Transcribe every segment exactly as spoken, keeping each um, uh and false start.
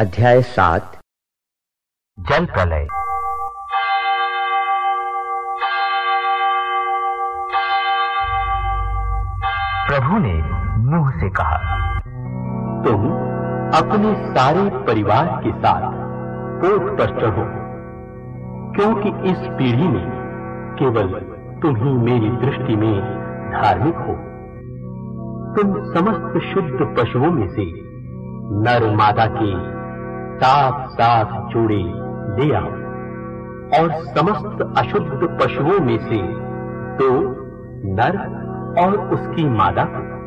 अध्याय सात। जल प्रलय। प्रभु ने नूह से कहा, तुम अपने सारे परिवार के साथ पोत पर चढ़ो, क्योंकि इस पीढ़ी में केवल तुम ही मेरी दृष्टि में धार्मिक हो। तुम समस्त शुद्ध पशुओं में से नर मादा के सात सात जोड़े ले आओ, और समस्त अशुद्ध पशुओं में से दो नर और उसकी मादा,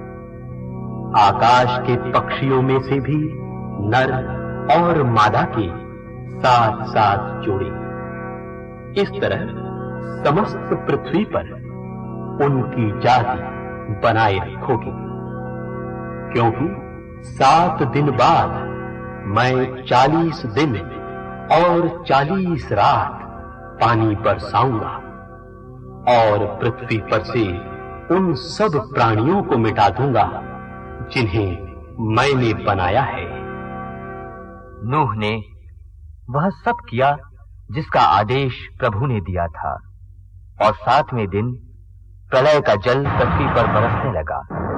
आकाश के पक्षियों में से भी नर और मादा के सात सात जोड़े। इस तरह समस्त पृथ्वी पर उनकी जाति बनाए रखोगे, क्योंकि सात दिन बाद मैं चालीस दिन और चालीस रात पानी बरसाऊंगा और पृथ्वी पर से उन सब प्राणियों को मिटा दूंगा जिन्हें मैंने बनाया है। नूह ने वह सब किया जिसका आदेश प्रभु ने दिया था, और सातवें दिन प्रलय का जल पृथ्वी पर बरसने लगा।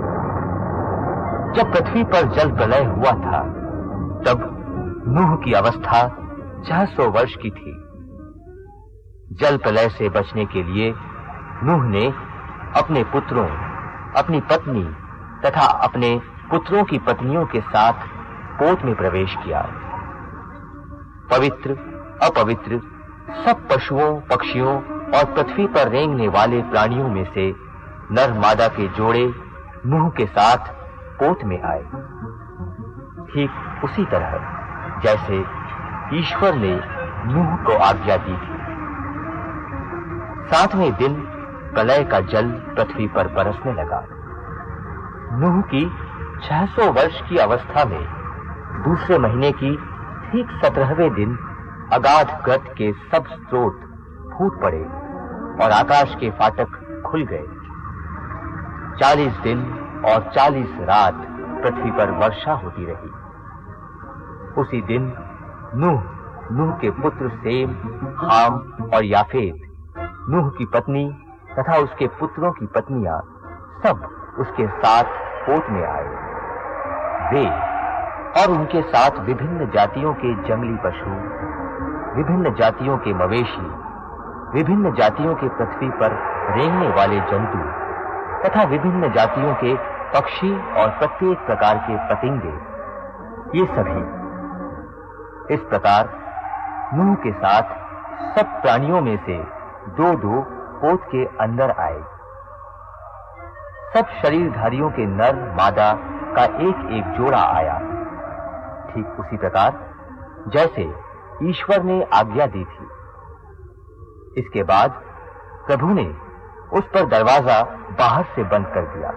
जब पृथ्वी पर जल प्रलय हुआ था, तब नूह की अवस्था छह सौ वर्ष की थी। जल प्रलय से बचने के लिए नूह ने अपने पुत्रों, अपनी पत्नी तथा अपने पुत्रों की पत्नियों के साथ पोत में प्रवेश किया। पवित्र, अपवित्र सब पशुओं, पक्षियों और पृथ्वी पर रेंगने वाले प्राणियों में से नर मादा के जोड़े नूह के साथ पोत में आए, ठीक उसी तरह जैसे ईश्वर ने नूह को आज्ञा दी थी। सातवें दिन प्रलय का जल पृथ्वी पर बरसने लगा। नूह की छह सौ वर्ष की अवस्था में दूसरे महीने की ठीक सत्रहवें दिन अगाध गर्त के सब स्रोत फूट पड़े और आकाश के फाटक खुल गए। चालीस दिन और चालीस रात पृथ्वी पर वर्षा होती रही। उसी दिन नूह, नूह के पुत्र सेम, हाम और याफेत, नूह की पत्नी तथा उसके पुत्रों की पत्नियां सब उसके साथ पोत में आए। वे और उनके साथ विभिन्न जातियों के जंगली पशु, विभिन्न जातियों के मवेशी, विभिन्न जातियों के पृथ्वी पर रेंगने वाले जंतु तथा विभिन्न जातियों के पक्षी और प्रत्येक प्रकार के पतंगे, ये सभी इस प्रकार नूह के साथ सब प्राणियों में से दो दो पोत के अंदर आए। सब शरीरधारियों के नर मादा का एक एक जोड़ा आया, ठीक उसी प्रकार जैसे ईश्वर ने आज्ञा दी थी। इसके बाद प्रभु ने उस पर दरवाजा बाहर से बंद कर दिया।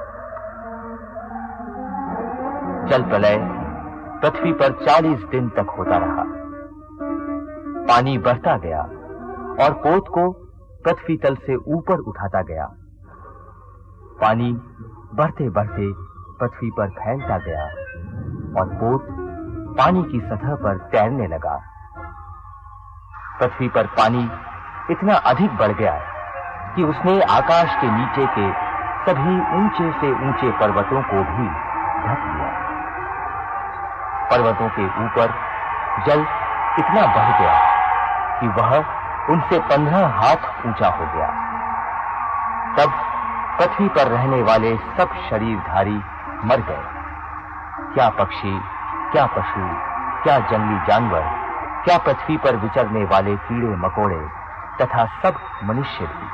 जल प्रलय पृथ्वी पर चालीस दिन तक होता रहा। पानी बढ़ता गया और पोत को पृथ्वी तल से ऊपर उठाता गया। पानी बढ़ते बढ़ते पृथ्वी पर फैलता गया और पोत पानी की सतह पर तैरने लगा। पृथ्वी पर पानी इतना अधिक बढ़ गया कि उसने आकाश के नीचे के सभी ऊंचे से ऊंचे पर्वतों को भी ढक लिया। पर्वतों के ऊपर जल इतना बढ़ गया कि वह उनसे पंद्रह हाथ ऊंचा हो गया। तब पृथ्वी पर रहने वाले सब शरीरधारी मर गए, क्या पक्षी, क्या पशु, क्या जंगली जानवर, क्या पृथ्वी पर विचरने वाले कीड़े मकोड़े तथा सब मनुष्य भी।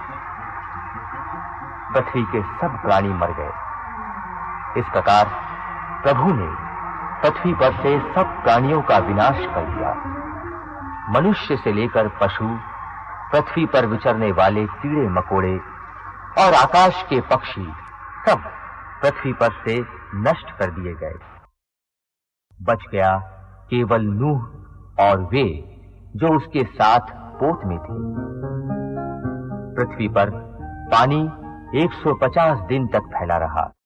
पृथ्वी के सब प्राणी मर गए। इस प्रकार प्रभु ने पृथ्वी पर से सब प्राणियों का विनाश कर दिया। मनुष्य से लेकर पशु, पृथ्वी पर विचरने वाले कीड़े मकोड़े और आकाश के पक्षी सब पृथ्वी पर से नष्ट कर दिए गए। बच गया केवल नूह और वे जो उसके साथ पोत में थे। पृथ्वी पर पानी एक सौ पचास दिन तक फैला रहा।